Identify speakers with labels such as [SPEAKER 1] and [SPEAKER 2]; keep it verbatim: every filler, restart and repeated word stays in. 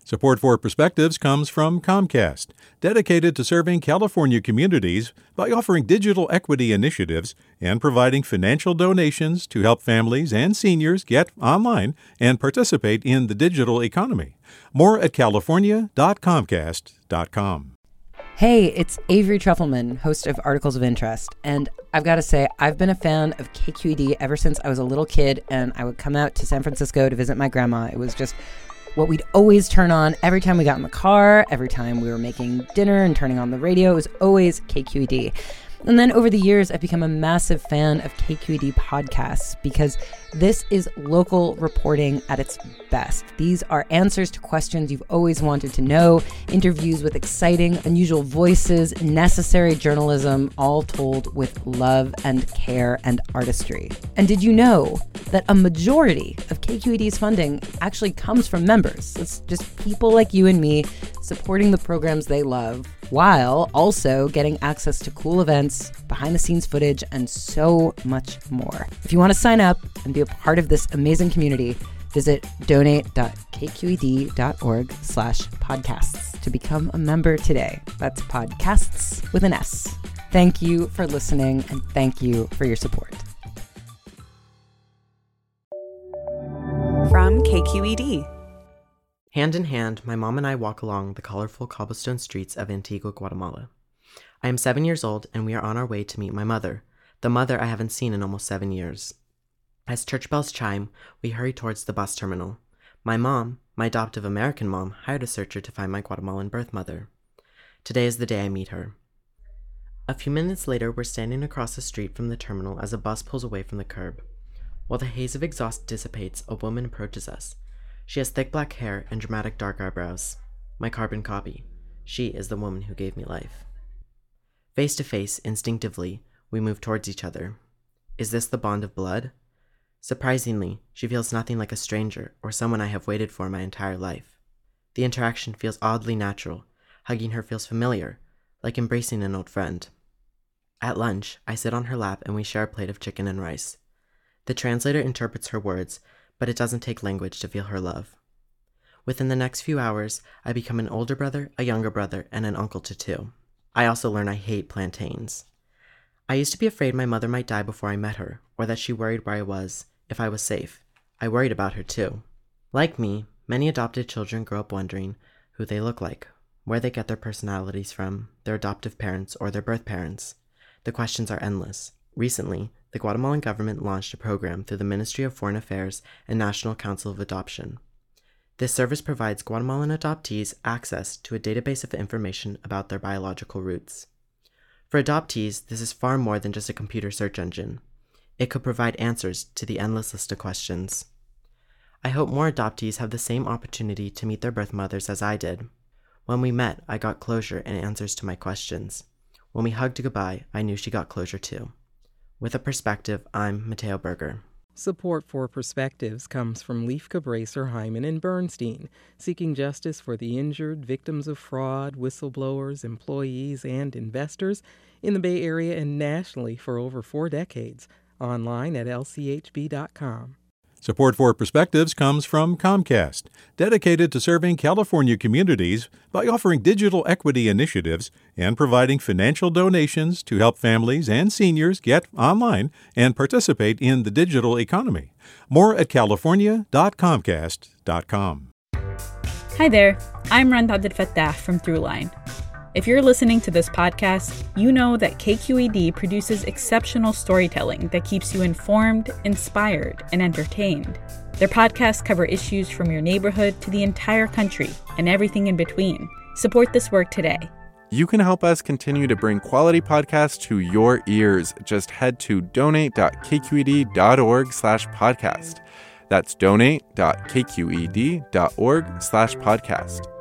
[SPEAKER 1] Support for Perspectives comes from Comcast, dedicated to serving California communities by offering digital equity initiatives and providing financial donations to help families and seniors get online and participate in the digital economy. More at california dot comcast dot com.
[SPEAKER 2] Hey, it's Avery Trufelman, host of Articles of Interest, and I've got to say, I've been a fan of K Q E D ever since I was a little kid and I would come out to San Francisco to visit my grandma. It was just what we'd always turn on every time we got in the car, every time we were making dinner and turning on the radio. It was always K Q E D. And then over the years, I've become a massive fan of K Q E D podcasts because this is local reporting at its best. These are answers to questions you've always wanted to know, interviews with exciting, unusual voices, necessary journalism, all told with love and care and artistry. And did you know that a majority of K Q E D's funding actually comes from members? It's just people like you and me supporting the programs they love, while also getting access to cool events, behind-the-scenes footage, and so much more. If you want to sign up and be a part of this amazing community, visit donate dot k q e d dot org slash podcasts to become a member today. That's podcasts with an S. Thank you for listening, and thank you for your support.
[SPEAKER 3] From K Q E D.
[SPEAKER 4] Hand in hand, my mom and I walk along the colorful cobblestone streets of Antigua, Guatemala. I am seven years old, and we are on our way to meet my mother, the mother I haven't seen in almost seven years. As church bells chime, we hurry towards the bus terminal. My mom, my adoptive American mom, hired a searcher to find my Guatemalan birth mother. Today is the day I meet her. A few minutes later, we're standing across the street from the terminal as a bus pulls away from the curb. While the haze of exhaust dissipates, a woman approaches us. She has thick black hair and dramatic dark eyebrows. My carbon copy. She is the woman who gave me life. Face to face, instinctively, we move towards each other. Is this the bond of blood? Surprisingly, she feels nothing like a stranger or someone I have waited for my entire life. The interaction feels oddly natural. Hugging her feels familiar, like embracing an old friend. At lunch, I sit on her lap and we share a plate of chicken and rice. The translator interprets her words, but it doesn't take language to feel her love. Within the next few hours, I become an older brother, a younger brother, and an uncle to two. I also learn I hate plantains. I used to be afraid my mother might die before I met her, or that she worried where I was, if I was safe. I worried about her too. Like me, many adopted children grow up wondering who they look like, where they get their personalities from, their adoptive parents, or their birth parents. The questions are endless. Recently, the Guatemalan government launched a program through the Ministry of Foreign Affairs and National Council of Adoption. This service provides Guatemalan adoptees access to a database of information about their biological roots. For adoptees, this is far more than just a computer search engine. It could provide answers to the endless list of questions. I hope more adoptees have the same opportunity to meet their birth mothers as I did. When we met, I got closure and answers to my questions. When we hugged goodbye, I knew she got closure too. With a perspective, I'm Mateo Berger.
[SPEAKER 5] Support for Perspectives comes from Leif Cabraser, Hyman, and Bernstein, seeking justice for the injured, victims of fraud, whistleblowers, employees, and investors in the Bay Area and nationally for over four decades. Online at l c h b dot com.
[SPEAKER 1] Support for Perspectives comes from Comcast, dedicated to serving California communities by offering digital equity initiatives and providing financial donations to help families and seniors get online and participate in the digital economy. More at california dot comcast dot com.
[SPEAKER 6] Hi there, I'm Rand Abdel Fattah from Throughline. If you're listening to this podcast, you know that K Q E D produces exceptional storytelling that keeps you informed, inspired, and entertained. Their podcasts cover issues from your neighborhood to the entire country and everything in between. Support this work today.
[SPEAKER 7] You can help us continue to bring quality podcasts to your ears. Just head to donate dot k q e d dot org slash podcast. That's donate dot k q e d dot org slash podcast.